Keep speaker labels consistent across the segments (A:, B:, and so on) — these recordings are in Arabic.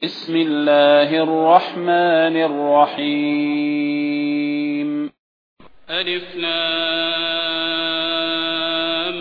A: بسم الله الرحمن الرحيم.
B: ألف لام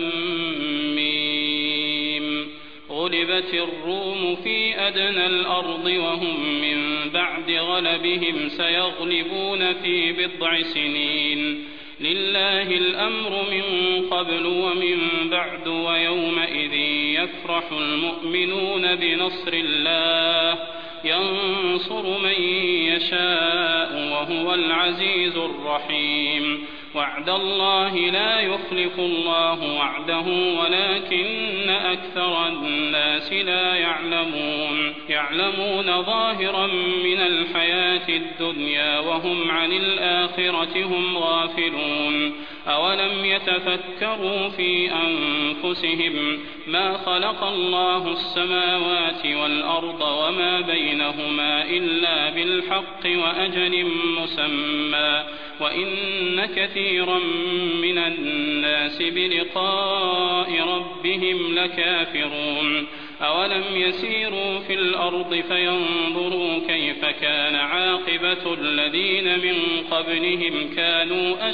B: ميم. غلبت الروم في أدنى الأرض وهم من بعد غلبهم سيغلبون في بضع سنين. لله الأمر من قبل ومن بعد ويومئذ يفرح المؤمنون بنصر الله ينصر من يشاء وهو العزيز الرحيم. وعد الله لا يخلف الله وعده ولكن أكثر الناس لا يعلمون ظاهرا من الحياة الدنيا وهم عن الآخرة هم غافلون. أولم يتفكروا في أنفسهم ما خلق الله السماوات والأرض وما بينهما إلا بالحق وأجل مسمى وإن كثيرا من الناس بلقاء ربهم لكافرون. أولم يسيروا في الأرض فينظروا كيف كان عاقبة الذين من قبلهم كانوا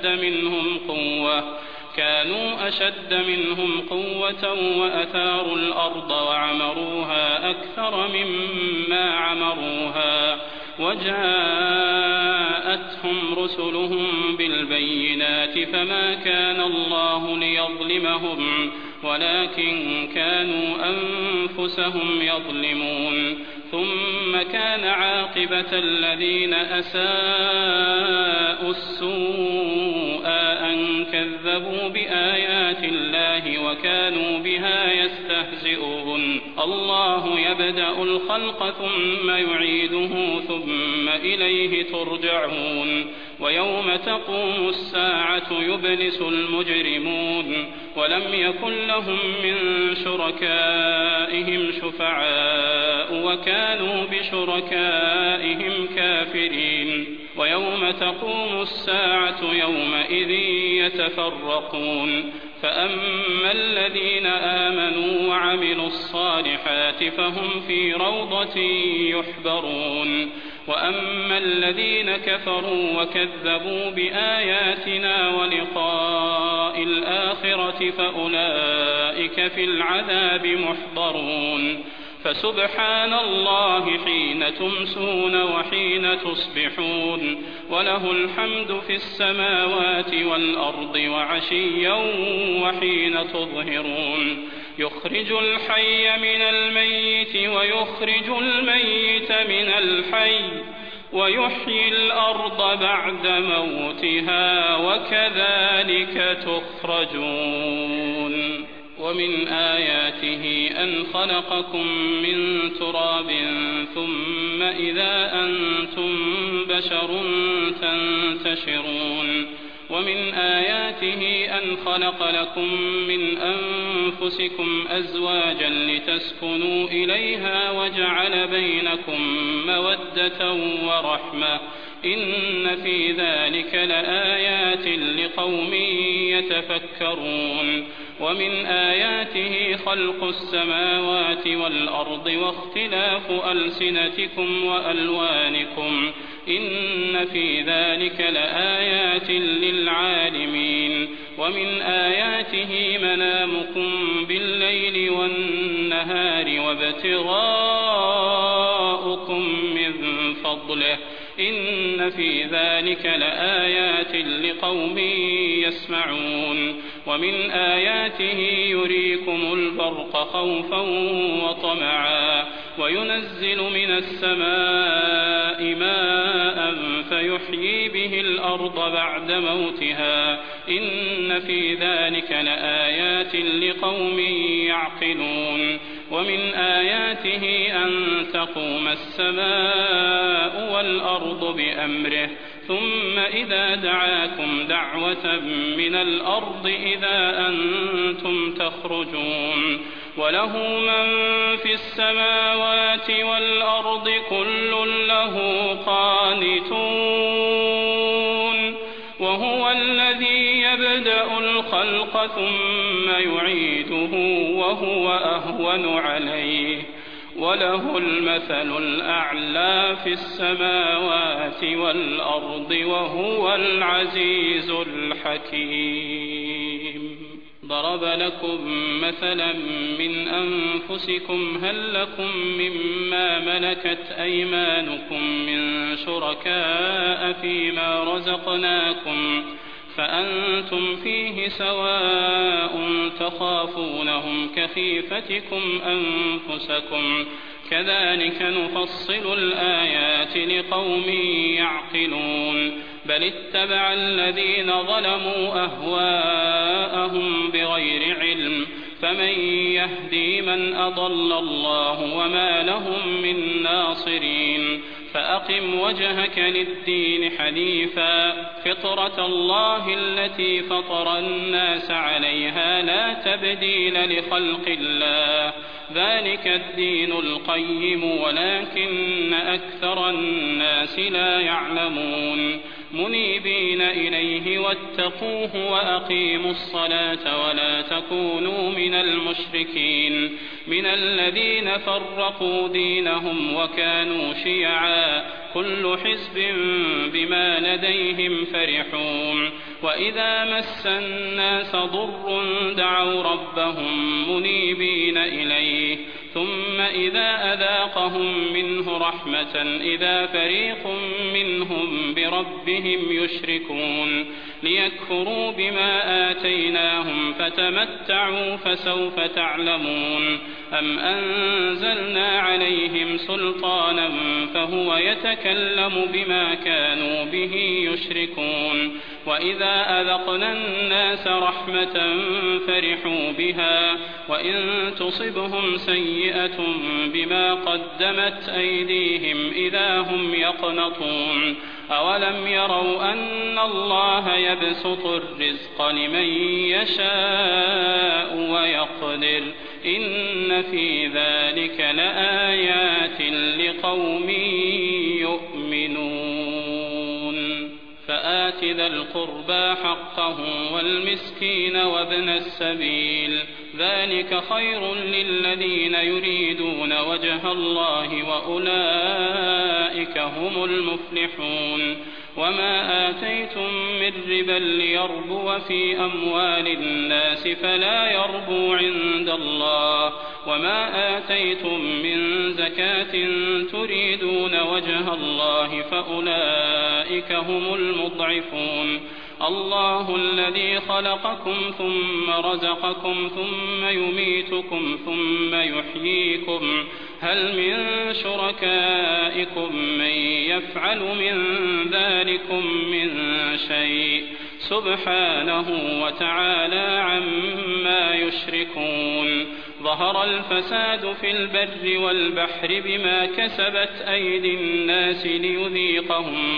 B: أشد منهم قوة وأثاروا الأرض وعمروها أكثر مما عمروها وجاءتهم رسلهم بالبينات فما كان الله ليظلمهم ولكن كانوا أنفسهم يظلمون. ثم كان عاقبة الذين أساءوا السوء أن كذبوا بآيات الله وكانوا بها يستهزئون. الله يبدأ الخلق ثم يعيده ثم إليه ترجعون. ويوم تقوم الساعة يبلس المجرمون ولم يكن لهم من شركائهم شفعاء وكانوا بشركائهم كافرين. ويوم تقوم الساعة يومئذ يتفرقون. فأما الذين آمنوا وعملوا الصالحات فهم في روضة يحبرون. وأما الذين كفروا وكذبوا بآياتنا ولقاء الآخرة فأولئك في العذاب محضرون. فسبحان الله حين تمسون وحين تصبحون وله الحمد في السماوات والأرض وعشيا وحين تظهرون. يخرج الحي من الميت ويخرج الميت من الحي ويحيي الأرض بعد موتها وكذلك تخرجون. ومن آياته أن خلقكم من تراب ثم إذا أنتم بشر تنتشرون. ومن آياته أن خلق لكم من أنفسكم أزواجا لتسكنوا إليها وجعل بينكم مودة ورحمة إن في ذلك لآيات لقوم يتفكرون. ومن آياته خلق السماوات والأرض واختلاف ألسنتكم وألوانكم إن في ذلك لآيات للعالمين. ومن آياته منامكم بالليل والنهار وابتغاؤكم من فضله إن في ذلك لآيات لقوم يسمعون. ومن آياته يريكم البرق خوفا وطمعا وينزل من السماء ماء فيحيي به الأرض بعد موتها إن في ذلك لآيات لقوم يعقلون. ومن آياته أن تقوم السماء والأرض بأمره ثم إذا دعاكم دعوة من الأرض إذا أنتم تخرجون. وله من في السماوات والأرض كل له قانتون. وهو الذي يبدأ الخلق ثم يعيده وهو أهون عليه وله المثل الأعلى في السماوات والأرض وهو العزيز الحكيم. ضرب لكم مثلا من أنفسكم هل لكم مما ملكت أيمانكم من شركاء فيما رزقناكم فأنتم فيه سواء تخافونهم كخيفتكم أنفسكم كذلك نفصل الآيات لقوم يعقلون بل اتبع الذين ظلموا أهواءهم بغير علم فمن يهدي من أضل الله وما لهم من ناصرين فأقم وجهك للدين حنيفا فطرة الله التي فطر الناس عليها لا تبديل لخلق الله ذلك الدين القيم ولكن أكثر الناس لا يعلمون منيبين إليه واتقوه وأقيموا الصلاة ولا تكونوا من المشركين من الذين فرقوا دينهم وكانوا شيعا كل حزب بما لديهم فرحون وإذا مس الناس ضر دعوا ربهم منيبين إليه ثم إذا أذاقهم منه رحمة إذا فريق منهم بربهم يشركون ليكفروا بما آتيناهم فتمتعوا فسوف تعلمون أم أنزلنا عليهم سلطانا فهو يتكلم بما كانوا به يشركون وإذا أذقنا الناس رحمة فرحوا بها وإن تصبهم سيئة بما قدمت أيديهم إذا هم يقنطون أولم يروا أن الله يبسط الرزق لمن يشاء ويقدر إن في ذلك لآيات لقوم يؤمنون فآت ذا القربى حقه والمسكين وابن السبيل ذلك خير للذين يريدون وجه الله وأولئك هم المفلحون وما آتيتم من ربا ليربو في أموال الناس فلا يربو عند الله وما آتيتم من زكاة تريدون وجه الله فأولئك هم المضعفون الله الذي خلقكم ثم رزقكم ثم يميتكم ثم يحييكم هل من شركائكم من يفعل من ذلكم من شيء سبحانه وتعالى عما يشركون ظهر الفساد في البر والبحر بما كسبت أيدي الناس ليذيقهم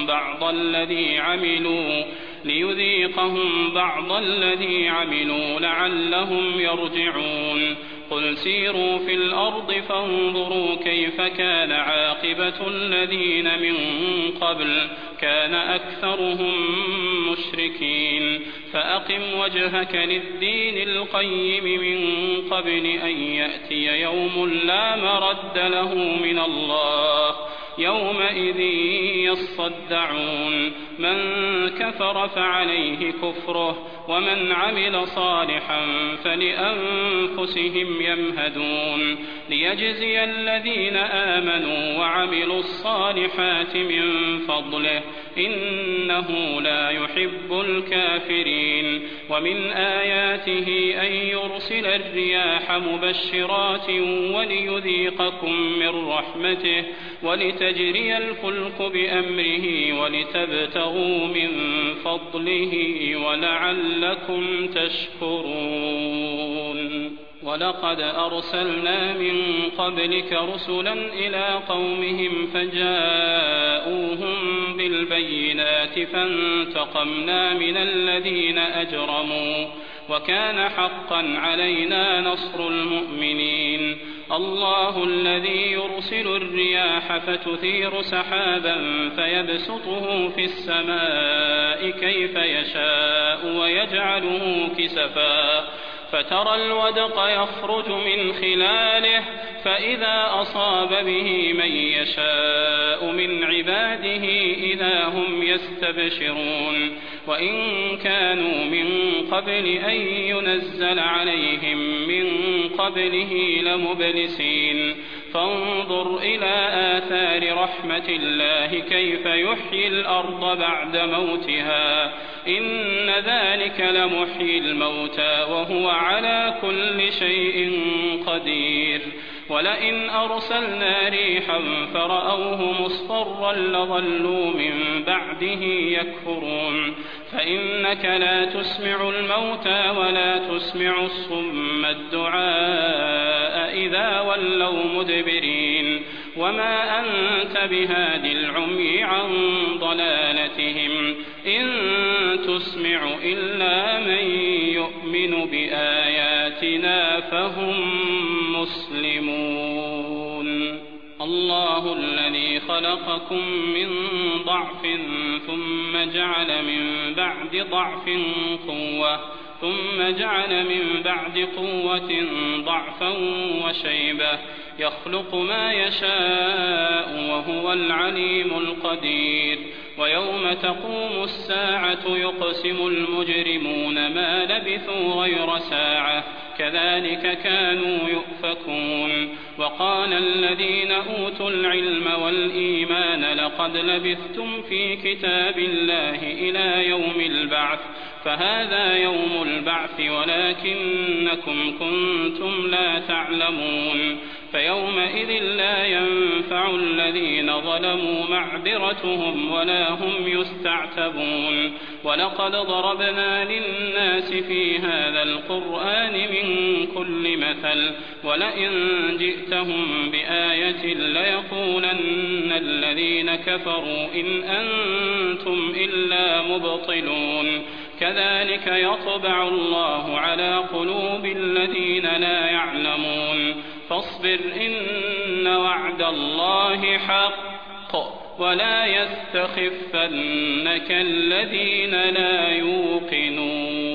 B: بعض الذي عملوا لعلهم يرجعون قل سيروا في الأرض فانظروا كيف كان عاقبة الذين من قبل كان أكثرهم مشركين فأقم وجهك للدين القيم من قبل أن يأتي يوم لا مرد له من الله يومئذ يصدعون من كفر فعليه كفره ومن عمل صالحا فلأنفسهم يمهدون ليجزي الذين آمنوا وعملوا الصالحات من فضله إنه لا يحب الكافرين ومن آياته أن يرسل الرياح مبشرات وليذيقكم من رحمته ولتجري الفلك بأمره ولتبتغوا من فضله ولعلكم تشكرون ولقد أرسلنا من قبلك رسلا إلى قومهم فجاءوهم بالبينات فانتقمنا من الذين أجرموا وكان حقا علينا نصر المؤمنين الله الذي يرسل الرياح فتثير سحابا فيبسطه في السماء كيف يشاء فترى الودق يخرج من خلاله فإذا أصاب به من يشاء من عباده إذا هم يستبشرون وإن كانوا من قبل أن ينزل عليهم من قبله لمبلسين فانظر إلى آثار رحمة الله كيف يحيي الأرض بعد موتها إن ذلك لمحيي الموتى وهو على كل شيء قدير ولئن أرسلنا ريحا فرأوه مصفرا لظلوا من بعده يكفرون فإنك لا تسمع الموتى ولا تسمع الصم الدعاء إذا ولوا مدبرين وما أنت بهاد العمي عن ضلالتهم إن تسمع إلا من يؤمن بآياتنا فهم مسلمون الله الذي خلقكم من ضعف ثم جعل من بعد ضعف قوة ثم جعل من بعد قوة ضعفا وشيبة يخلق ما يشاء وهو العليم القدير ويوم تقوم الساعة يقسم المجرمون ما لبثوا غير ساعة كذلك كانوا يؤفكون وقال الذين أوتوا العلم والإيمان لقد لبثتم في كتاب الله إلى يوم البعث فهذا يوم البعث ولكنكم كنتم لا تعلمون فيومئذ لا ينفع الذين ظلموا معذرتهم ولا هم يستعتبون ولقد ضربنا للناس في هذا القرآن من كل مثل ولئن جئتهم بآية ليقولن الذين كفروا إن أنتم إلا مبطلون كذلك يطبع الله على قلوب الذين لا يعلمون فاصبر إن وعد الله حق ولا يستخفنك الذين لا يوقنون